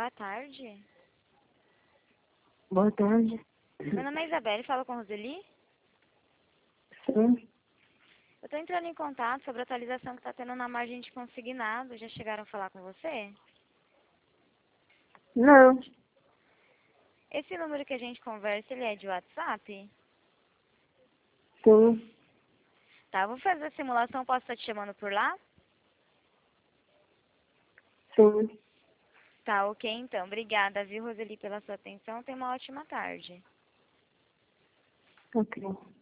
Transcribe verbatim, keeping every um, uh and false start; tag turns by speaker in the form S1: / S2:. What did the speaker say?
S1: Boa tarde.
S2: Boa tarde.
S1: Meu nome é Isabelle, falo com a Roseli.
S2: Sim.
S1: Eu estou entrando em contato sobre a atualização que está tendo na margem de consignado. Já chegaram a falar com você?
S2: Não.
S1: Esse número que a gente conversa, ele é de WhatsApp?
S2: Sim.
S1: Tá, vou fazer a simulação, posso estar te chamando por lá?
S2: Sim.
S1: Tá, ok então. Obrigada, viu, Roseli, pela sua atenção. Tenha uma ótima tarde.
S2: Ok.